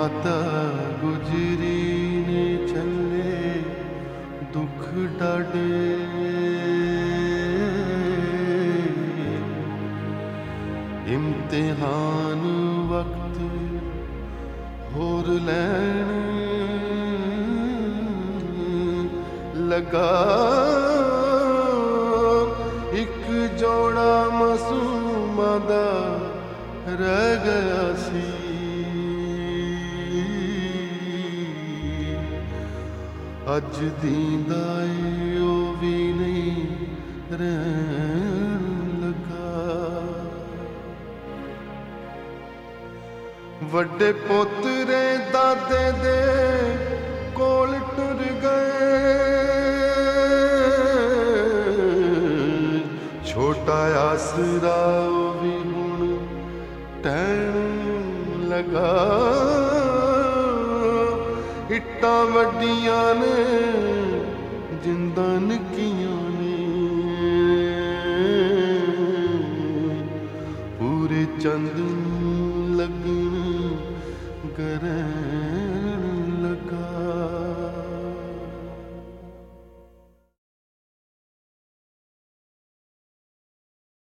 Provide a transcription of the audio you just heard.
माता गुजरी ने चले दुख डाडे, इम्तिहान वक्त होर लैन लगा, एक जोड़ा मासूमां दा रह गया सी। अज दींदा ए ओ भी नहीं रहन लगा। वड्डे पोतरे दादे दे कोल टुर गए, छोटा आसरा भी हुण टहन लगा। इट्टां वड्डियां ने जिंदां निक्कियां ने, पूरे चंद